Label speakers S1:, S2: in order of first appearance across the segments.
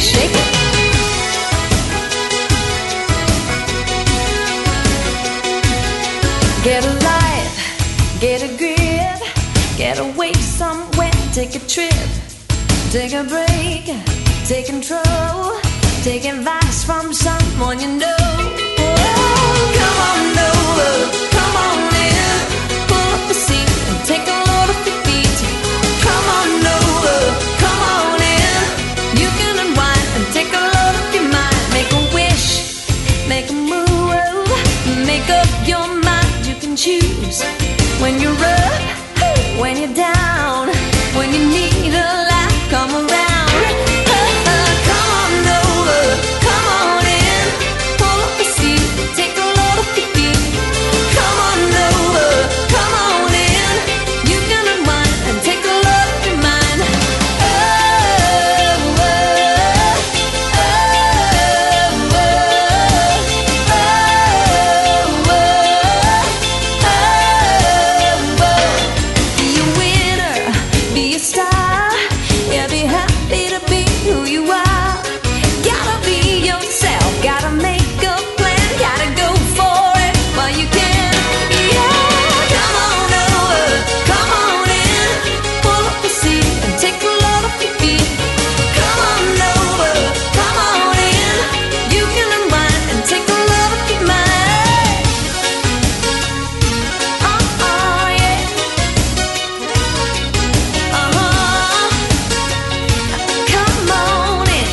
S1: shake it. Get a life, get a grip, get away somewhere, take a trip, take a break, take control, take advice from someone you know. Oh, come on over, come on in, pull up the seat and take a load off your feet. Come on over, come on in, you can unwind and take a load off your mind. Make a wish, make a move, make up your mind. You can choose when you're up, when you're down, when you need a laugh, come around. Come on over, come on in, pull up the seat, take a load off your feet. Come on over, come on in, you can unwind and take a load off your mind. Oh, oh, oh, oh, be a winner, be a star, yeah, be happy to be who you are. Gotta be yourself, gotta make a plan, gotta go for it while you can. Yeah, come on over, come on in, pull up the seat and take a load off your feet. Come on over, come on in, you can unwind and take a load off your mind. Oh, yeah. Come on in.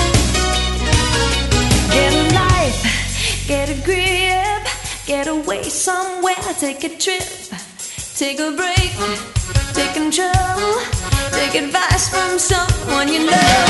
S1: Get a life, get a grip, get away somewhere, take a trip, take a break, take control, take advice from someone you know.